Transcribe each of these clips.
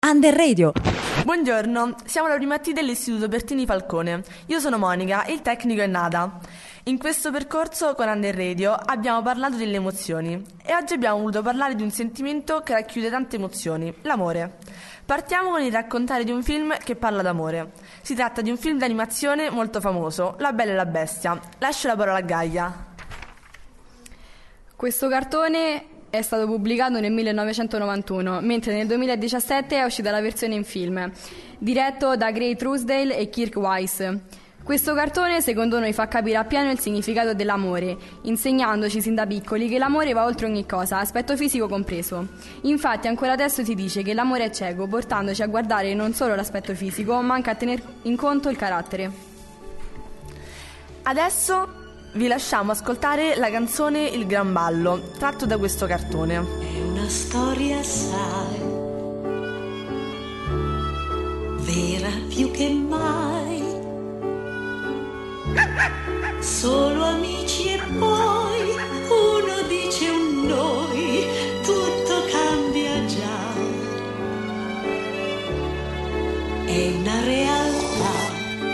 Under Radio. Buongiorno, siamo la prima T dell'Istituto Bertini Falcone. Io sono Monica, il tecnico è Nada. In questo percorso con Under Radio abbiamo parlato delle emozioni e oggi abbiamo voluto parlare di un sentimento che racchiude tante emozioni, l'amore. Partiamo con il raccontare di un film che parla d'amore. Si tratta di un film d'animazione molto famoso, La Bella e la Bestia. Lascio la parola a Gaia. Questo cartone è stato pubblicato nel 1991, mentre nel 2017 è uscita la versione in film, diretto da Gray Truesdale e Kirk Wise. Questo cartone secondo noi fa capire appieno il significato dell'amore, insegnandoci sin da piccoli che l'amore va oltre ogni cosa, aspetto fisico compreso. Infatti ancora adesso si dice che l'amore è cieco, portandoci a guardare non solo l'aspetto fisico, ma anche a tener in conto il carattere. Adesso vi lasciamo ascoltare la canzone Il Gran Ballo, tratto da questo cartone. È una storia, sai, vera più che mai. Solo amici e poi uno dice un noi, tutto cambia già. È una realtà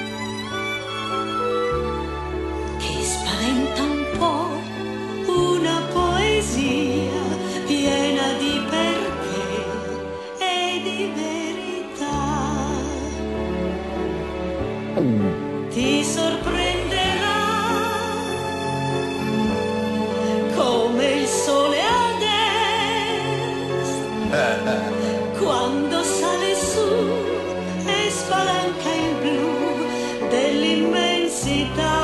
che spaventa un po', una poesia piena di perché e di verità. Ti sorprenderà come il sole ad est quando sale su e spalanca il blu dell'immensità.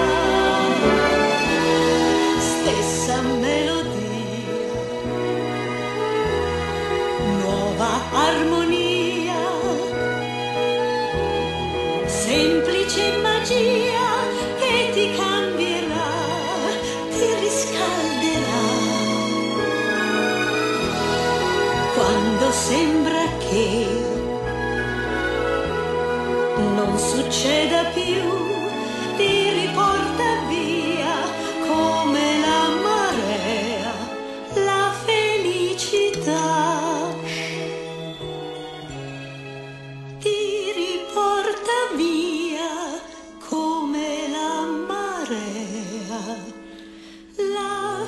Stessa melodia, nuova armonia, semplice magia che ti cambierà, ti riscalderà. Quando sembra che non succeda più, ti riporta via come la marea, la felicità. Ti riporta via come la marea, la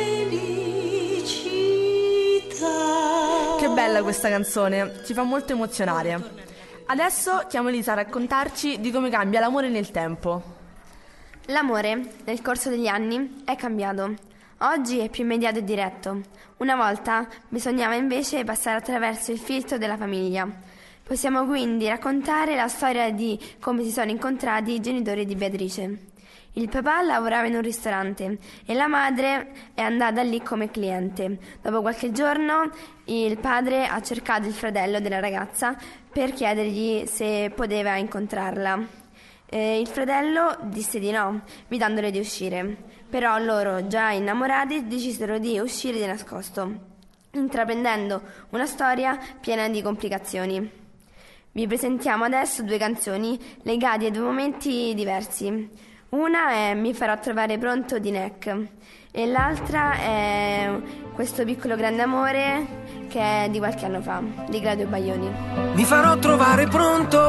felicità. Che bella questa canzone, ci fa molto emozionare. Adesso chiamo Elisa a raccontarci di come cambia l'amore nel tempo. L'amore, nel corso degli anni, è cambiato. Oggi è più immediato e diretto. Una volta bisognava invece passare attraverso il filtro della famiglia. Possiamo quindi raccontare la storia di come si sono incontrati i genitori di Beatrice. Il papà lavorava in un ristorante e la madre è andata lì come cliente. Dopo qualche giorno il padre ha cercato il fratello della ragazza per chiedergli se poteva incontrarla. Il fratello disse di no, invitandole di uscire. Però loro, già innamorati, decisero di uscire di nascosto, intraprendendo una storia piena di complicazioni. Vi presentiamo adesso due canzoni legate a due momenti diversi. Una è Mi farò trovare pronto di Neck e l'altra è Questo piccolo grande amore, che è di qualche anno fa, di Claudio Baglioni. Mi farò trovare pronto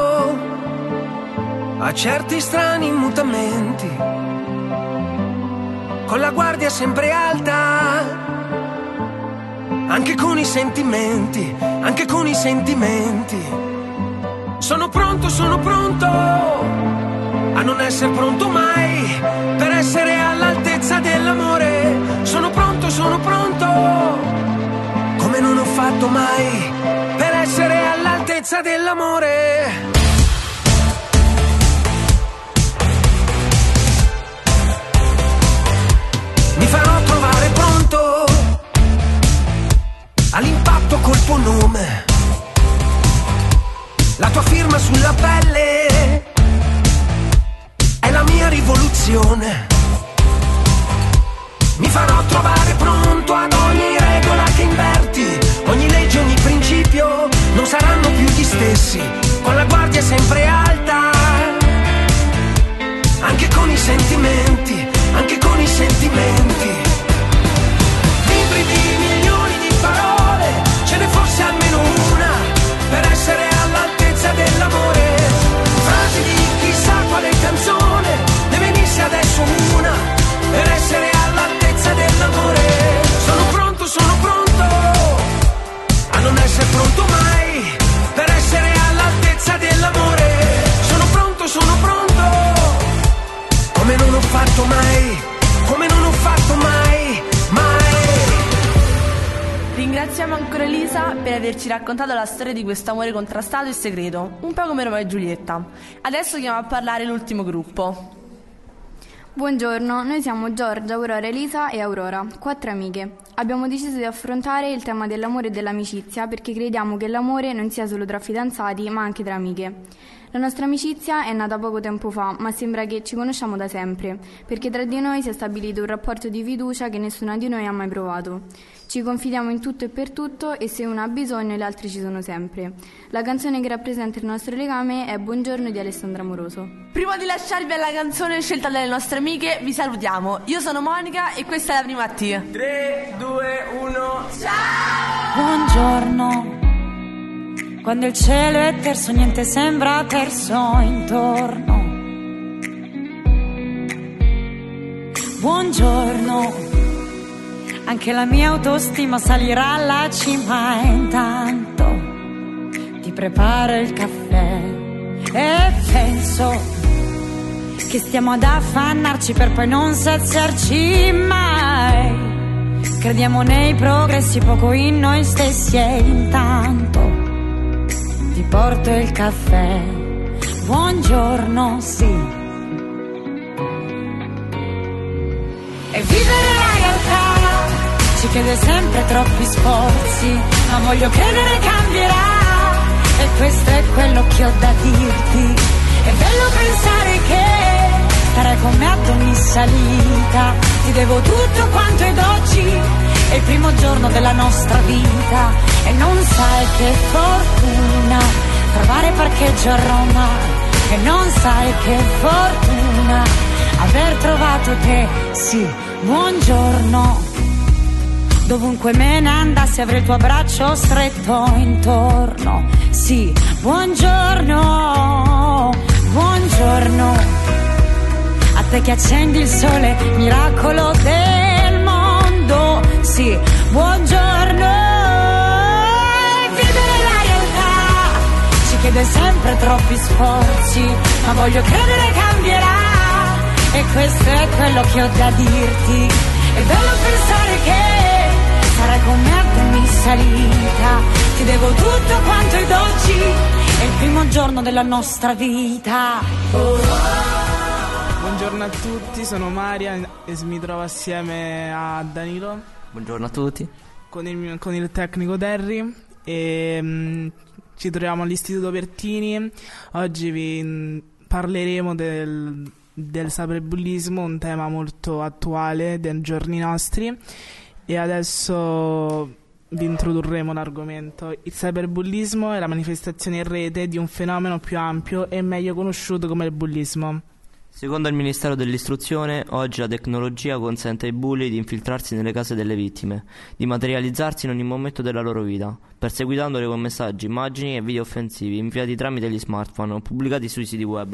a certi strani mutamenti, con la guardia sempre alta, anche con i sentimenti, anche con i sentimenti. Sono pronto a non essere pronto mai, per essere all'altezza dell'amore. Sono pronto, come non ho fatto mai, per essere all'altezza dell'amore. Mi farò trovare pronto all'impatto colpo nome, la tua firma sulla pelle è la mia rivoluzione. Mi farò trovare pronto ad ogni regola che inverti, ogni legge, ogni principio non saranno più gli stessi, con la guardia sempre alta, anche con i sentimenti, anche con i sentimenti. Libri di milioni di parole, ce ne fosse almeno una averci raccontato la storia di questo amore contrastato e segreto, un po' come Romeo e Giulietta. Adesso chiamo a parlare l'ultimo gruppo. Buongiorno, noi siamo Giorgia, Aurora, Elisa e Aurora, 4 amiche. Abbiamo deciso di affrontare il tema dell'amore e dell'amicizia perché crediamo che l'amore non sia solo tra fidanzati ma anche tra amiche. La nostra amicizia è nata poco tempo fa, ma sembra che ci conosciamo da sempre, perché tra di noi si è stabilito un rapporto di fiducia che nessuna di noi ha mai provato. Ci confidiamo in tutto e per tutto e se uno ha bisogno gli altri ci sono sempre. La canzone che rappresenta il nostro legame è Buongiorno di Alessandra Moroso. Prima di lasciarvi alla canzone scelta dalle nostre amiche, vi salutiamo. Io sono Monica e questa è la prima T. 3, 2, 1. Ciao! Buongiorno. Quando il cielo è terso, niente sembra terso intorno. Buongiorno, anche la mia autostima salirà alla cima e intanto ti preparo il caffè e penso che stiamo ad affannarci per poi non saziarci mai. Crediamo nei progressi, poco in noi stessi e intanto ti porto il caffè. Buongiorno, sì. E vivere la realtà ci chiede sempre troppi sforzi, ma voglio credere cambierà. E questo è quello che ho da dirti. È bello pensare che starai con me ad ogni salita. Ti devo tutto quanto ed oggi è il primo giorno della nostra vita. E non sai che fortuna trovare parcheggio a Roma. E non sai che fortuna aver trovato te. Sì, buongiorno. Dovunque me ne andassi avrei il tuo abbraccio stretto intorno. Sì, buongiorno, buongiorno. A te che accendi il sole, miracolo del mondo. Sì, buongiorno. E vivere la realtà ci chiede sempre troppi sforzi, ma voglio credere cambierà. E questo è quello che ho da dirti. È bello pensare che sarai con me ad ogni salita. Ti devo tutto quanto ed oggi è il primo giorno della nostra vita. Buongiorno a tutti, sono Maria e mi trovo assieme a Danilo. Buongiorno a tutti. Con il tecnico Terry e ci troviamo all'Istituto Pertini. Oggi vi parleremo del cyberbullismo, un tema molto attuale dei giorni nostri. E adesso vi introdurremo l'argomento. Il cyberbullismo è la manifestazione in rete di un fenomeno più ampio e meglio conosciuto come il bullismo. Secondo il Ministero dell'Istruzione, oggi la tecnologia consente ai bulli di infiltrarsi nelle case delle vittime, di materializzarsi in ogni momento della loro vita, perseguitandole con messaggi, immagini e video offensivi inviati tramite gli smartphone o pubblicati sui siti web.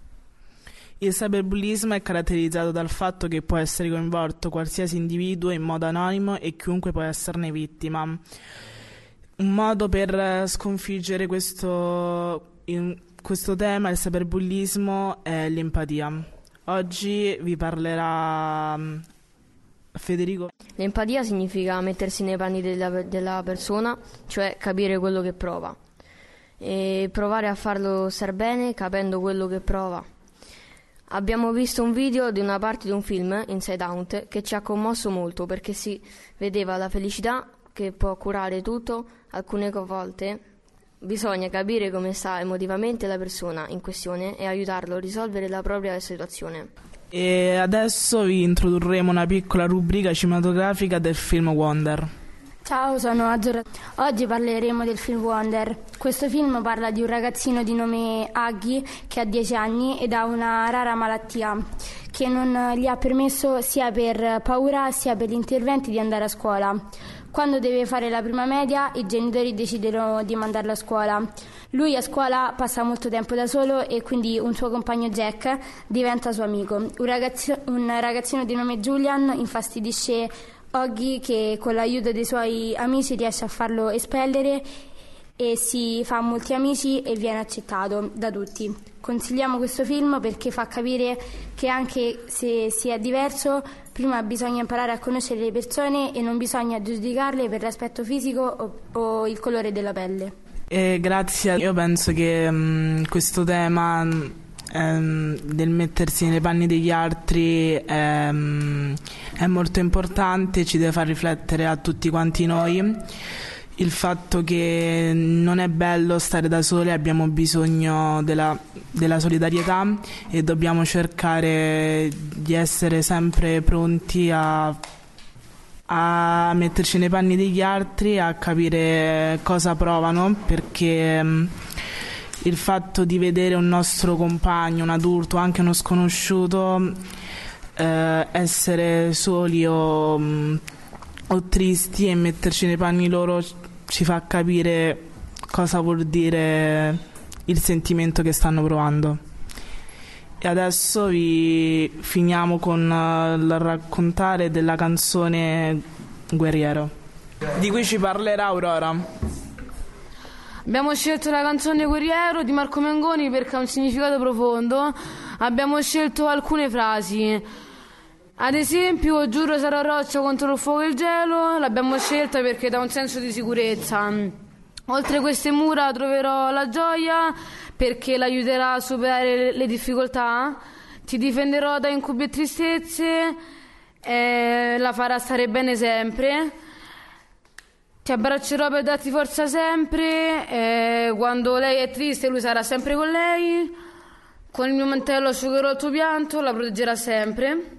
Il cyberbullismo è caratterizzato dal fatto che può essere coinvolto qualsiasi individuo in modo anonimo e chiunque può esserne vittima. Un modo per sconfiggere questo tema, il cyberbullismo, è l'empatia. Oggi vi parlerà Federico. L'empatia significa mettersi nei panni della persona, cioè capire quello che prova e provare a farlo star bene capendo quello che prova. Abbiamo visto un video di una parte di un film, Inside Out, che ci ha commosso molto perché si vedeva la felicità che può curare tutto. Alcune volte bisogna capire come sta emotivamente la persona in questione e aiutarlo a risolvere la propria situazione. E adesso vi introdurremo una piccola rubrica cinematografica del film Wonder. Ciao, sono Azzurra. Oggi parleremo del film Wonder. Questo film parla di un ragazzino di nome Aghi che ha 10 anni ed ha una rara malattia che non gli ha permesso sia per paura sia per gli interventi di andare a scuola. Quando deve fare la prima media, i genitori decidono di mandarlo a scuola. Lui a scuola passa molto tempo da solo e quindi un suo compagno Jack diventa suo amico. Un ragazzino di nome Julian infastidisce Oggy che con l'aiuto dei suoi amici riesce a farlo espellere e si fa molti amici e viene accettato da tutti. Consigliamo questo film perché fa capire che anche se si è diverso, prima bisogna imparare a conoscere le persone e non bisogna giudicarle per l'aspetto fisico o il colore della pelle. Grazie, io penso che questo tema del mettersi nei panni degli altri è molto importante, ci deve far riflettere a tutti quanti noi. Il fatto che non è bello stare da soli, abbiamo bisogno della solidarietà e dobbiamo cercare di essere sempre pronti a metterci nei panni degli altri, a capire cosa provano, perché il fatto di vedere un nostro compagno, un adulto, anche uno sconosciuto, essere soli o tristi e metterci nei panni loro ci fa capire cosa vuol dire il sentimento che stanno provando. E adesso vi finiamo con il raccontare della canzone Guerriero, di cui ci parlerà Aurora. Abbiamo scelto la canzone Guerriero di Marco Mengoni perché ha un significato profondo. Abbiamo scelto alcune frasi. Ad esempio, giuro sarò roccia contro il fuoco e il gelo. L'abbiamo scelta perché dà un senso di sicurezza. Oltre queste mura troverò la gioia perché l'aiuterà a superare le difficoltà. Ti difenderò da incubi e tristezze, la farà stare bene sempre. Ti abbraccerò per darti forza sempre, quando lei è triste lui sarà sempre con lei. Con il mio mantello asciugherò il tuo pianto, la proteggerà sempre.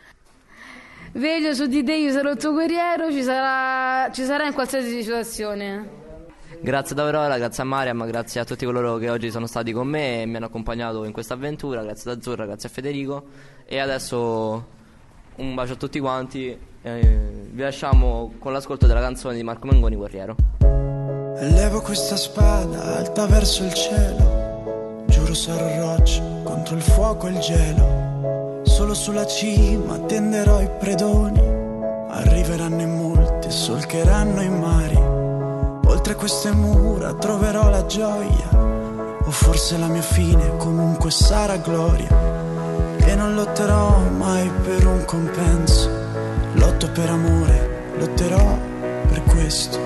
Veglio su di te, io sarò il tuo guerriero, ci sarà in qualsiasi situazione. Grazie ad Aurora, grazie a Mariam, grazie a tutti coloro che oggi sono stati con me e mi hanno accompagnato in questa avventura, grazie ad Azzurra, grazie a Federico. E adesso un bacio a tutti quanti, vi lasciamo con l'ascolto della canzone di Marco Mengoni, Guerriero. Elevo questa spada alta verso il cielo, giuro sarò roccia contro il fuoco e il gelo. Solo sulla cima tenderò i predoni, arriveranno in molti e solcheranno i mari. Oltre queste mura troverò la gioia, o forse la mia fine comunque sarà gloria. E non lotterò mai per un compenso, lotto per amore, lotterò per questo.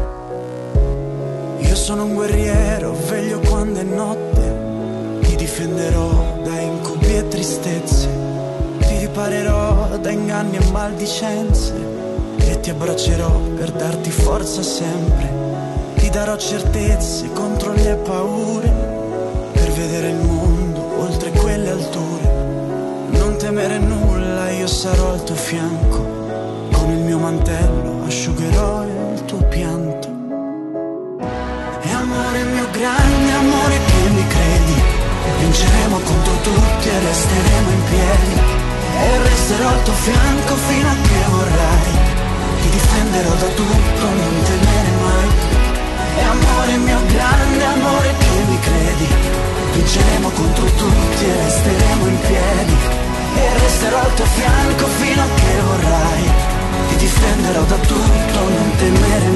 Io sono un guerriero, veglio quando è notte, ti difenderò da incubi e tristezze. Ti riparerò da inganni e maldicenze e ti abbraccerò per darti forza sempre. Ti darò certezze contro le paure, per vedere il mondo oltre quelle alture. Non temere nulla, io sarò al tuo fianco, con il mio mantello asciugherò il tuo pianto. E amore mio grande, amore che mi credi, vinceremo contro tutti e resteremo in piedi. E resterò al tuo fianco fino a che vorrai, ti difenderò da tutto, non temere mai. E amore mio grande, amore che mi credi, vinceremo contro tutti e resteremo in piedi. E resterò al tuo fianco fino a che vorrai, ti difenderò da tutto, non temere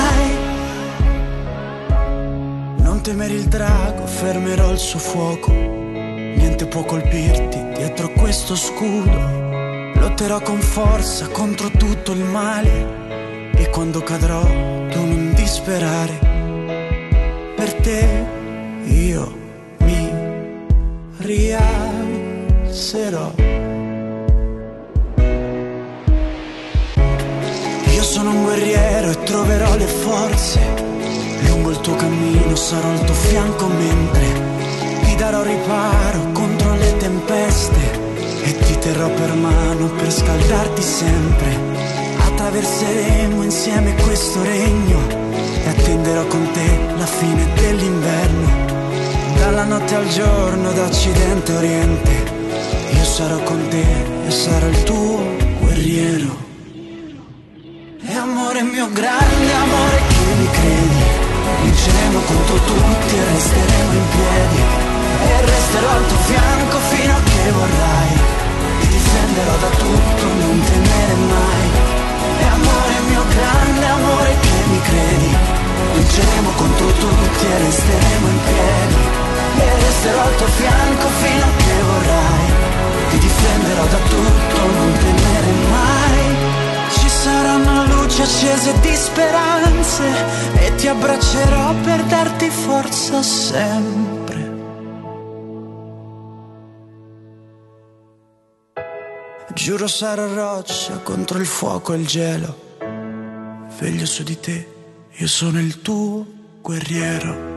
mai. Non temere il drago, fermerò il suo fuoco, niente può colpirti dietro questo scudo. Lotterò con forza contro tutto il male e quando cadrò tu non disperare. Per te io mi rialzerò. Io sono un guerriero e troverò le forze, lungo il tuo cammino sarò al tuo fianco mentre ti darò riparo contro le tempeste e ti terrò per mano per scaldarti sempre. Attraverseremo insieme questo regno e attenderò con te la fine dell'inverno. Dalla notte al giorno, da occidente a oriente, io sarò con te e sarò il tuo guerriero. E amore mio grande, amore che mi credi, vinceremo contro tutti e resteremo in piedi. E resterò al tuo fianco fino a che vorrai, ti difenderò da tutto, non temere mai. E amore mio grande, amore che mi credi, vinceremo contro tutti luci accese di speranze e ti abbraccerò per darti forza sempre. Giuro sarò roccia contro il fuoco e il gelo, veglio su di te, io sono il tuo guerriero.